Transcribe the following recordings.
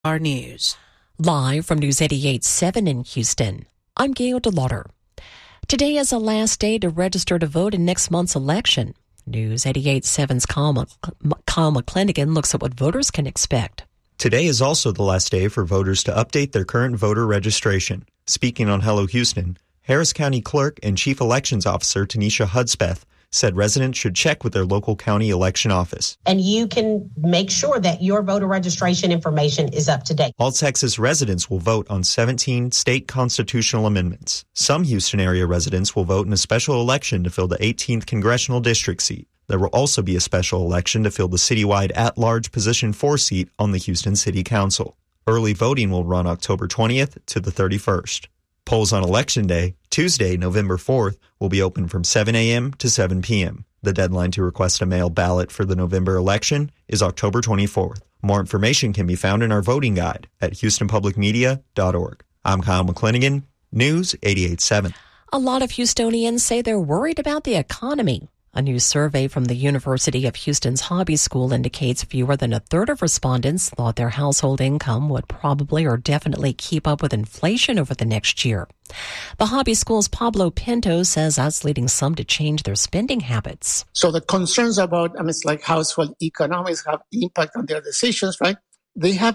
Our news. Live from News 88.7 in Houston, I'm Gail DeLauder. Today is the last day to register to vote in next month's election. News 88.7's Kyle McClanagan looks at what voters can expect. Today is also the last day for voters to update their current voter registration. Speaking on Hello Houston, Harris County Clerk and Chief Elections Officer Tanisha Hudspeth said residents should check with their local county election office. And you can make sure that your voter registration information is up to date. All Texas residents will vote on 17 state constitutional amendments. Some Houston area residents will vote in a special election to fill the 18th congressional district seat. There will also be a special election to fill the citywide at-large position 4 seat on the Houston City Council. Early voting will run October 20th to the 31st. Polls on Election Day, Tuesday, November 4th, will be open from 7 a.m. to 7 p.m. The deadline to request a mail ballot for the November election is October 24th. More information can be found in our voting guide at houstonpublicmedia.org. I'm Kyle McClanagan, News 88.7. A lot of Houstonians say they're worried about the economy. A new survey from the University of Houston's Hobby School indicates fewer than a third of respondents thought their household income would probably or definitely keep up with inflation over the next year. The Hobby School's Pablo Pinto says that's leading some to change their spending habits. So the concerns about, household economics have impact on their decisions, right? They have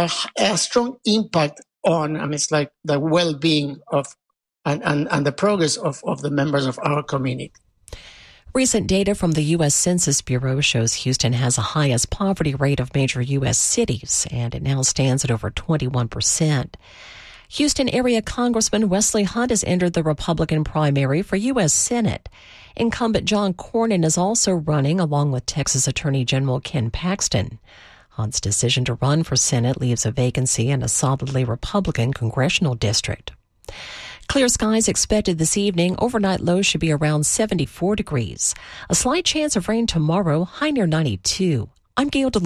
a strong impact on, the well-being of and the progress of the members of our community. Recent data from the U.S. Census Bureau shows Houston has the highest poverty rate of major U.S. cities, and it now stands at over 21%. Houston area Congressman Wesley Hunt has entered the Republican primary for U.S. Senate. Incumbent John Cornyn is also running, along with Texas Attorney General Ken Paxton. Hunt's decision to run for Senate leaves a vacancy in a solidly Republican congressional district. Clear skies expected this evening. Overnight lows should be around 74 degrees. A slight chance of rain tomorrow, high near 92. I'm Gail DeLauder.